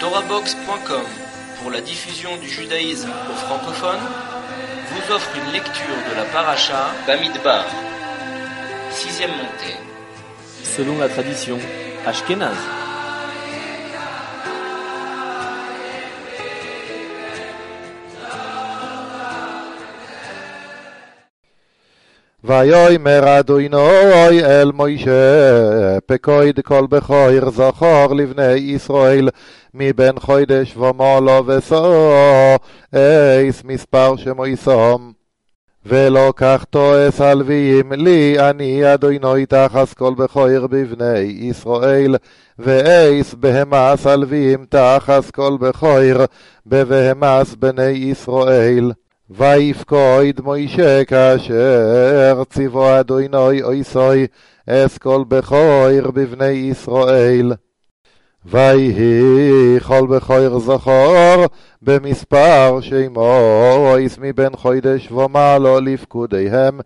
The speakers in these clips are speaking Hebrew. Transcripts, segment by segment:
TorahBox.com, pour la diffusion du judaïsme aux francophones, vous offre une lecture de la paracha Bamidbar, 6e montée. Selon la tradition ashkénaze. ויאמר אדוני אל מוישה פקוד כל בכור זכור לבני ישראל מבין חודש ומעלה ושואס מספר שמויסום ולא תועש הלוויים לי אני אדוני תחס כל בכור בבני ישראל ואיס בהמס הלוויים תחס כל בכור בבהמס בני ישראל ויפקוד מוישה כאשר ציוו אדוני עושי אס כל בכור בבני ישראל ויהי כל בכור זכור במספר שמויס מבין חודש ומעלה לפקודיהם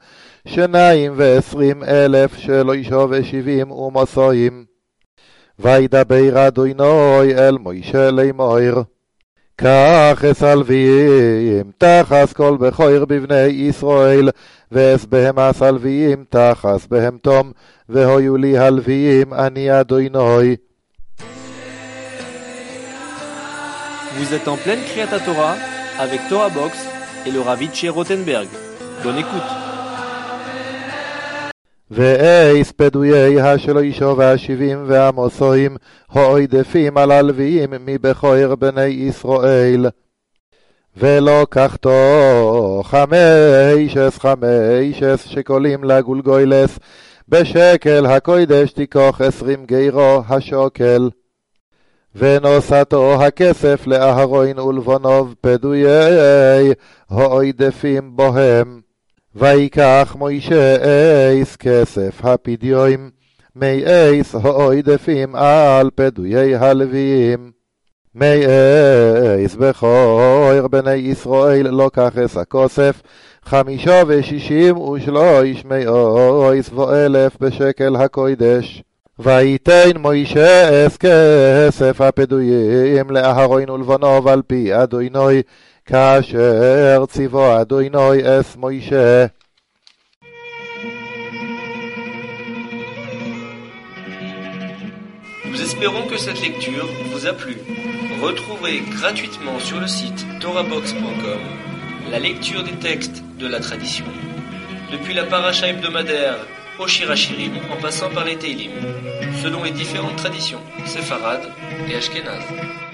22,000 שלושה ושבעים ומסעים וידבר אדוני אל מוישה לאמור כך אס הלוויים תחס כל בכור בבני ישראל ואס בהמס הלוויים תחס בהמתום והיו לי הלוויים אני אדוני. Vous êtes en pleine Kriyat Torah avec Torah Box et le Rav Itcher Rothenberg. Bonne écoute. ואיס פדויי השלושה והשבעים והמסעים העודפים על הלוויים מבכור בני ישראל ולקחתו 15 שקלים לגולגולס בשקל הקודש תיקח 20 גירו השוקל ונוסתו הכסף לאהרון ולבניו פדויי העודפים בהם ויקח מוישה איס כסף הפדיון מאיס העודפים על פדויי הלוויים מאיס בכור בני ישראל לוקח אס הכסף 65 מאיס ואלף בשקל הקודש ויתן מוישה אס כסף הפדויים לאהרון ולבניו על פי אדוני כאשר ציוו אדוני אס מוישה. Nous espérons que cette lecture vous a plu. Retrouvez gratuitement sur le site TorahBox.com la lecture des textes de la tradition, depuis la paracha hebdomadaire au Shir HaShirim en passant par les Teilim, selon les différentes traditions séfarades et ashkénazes.